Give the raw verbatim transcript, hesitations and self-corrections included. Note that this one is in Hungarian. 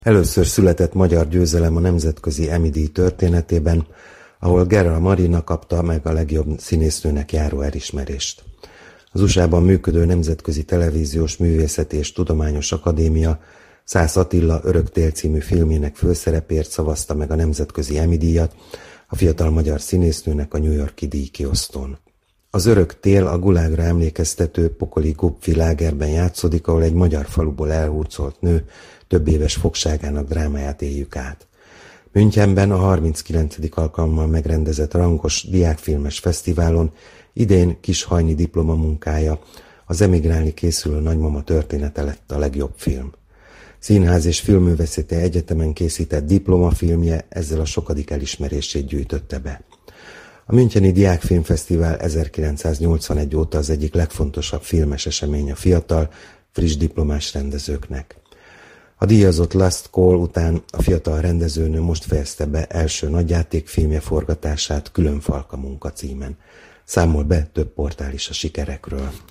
Először született magyar győzelem a nemzetközi Emmy-díj történetében, ahol Gerra Marina kapta meg a legjobb színésznőnek járó elismerést. Az u es á-ban működő Nemzetközi Televíziós Művészeti és Tudományos Akadémia Szász Attila Örök tél című filmének főszerepért szavazta meg a nemzetközi Emmy-díjat a fiatal magyar színésznőnek a New York-i díjkiosztón. Az Örök tél a gulágra emlékeztető pokoli Gupfi lágerben játszódik, ahol egy magyar faluból elhurcolt nő több éves fogságának drámáját éljük át. Münchenben a harminckilencedik alkalommal megrendezett Rangos Diákfilmes Fesztiválon idén Kis Hajni diplomamunkája, az emigrálni készülő nagymama története lett a legjobb film. Színház és Filmművészeti Egyetemen készített diplomafilmje ezzel a sokadik elismerését gyűjtötte be. A Müncheni Diákfilmfesztivál ezerkilencszáznyolcvanegy óta az egyik legfontosabb filmes esemény a fiatal, friss diplomás rendezőknek. A díjazott Last Call után a fiatal rendezőnő most fejezte be első nagyjátékfilmje forgatását Különfalka munka címen. Számol be több portál is a sikerekről.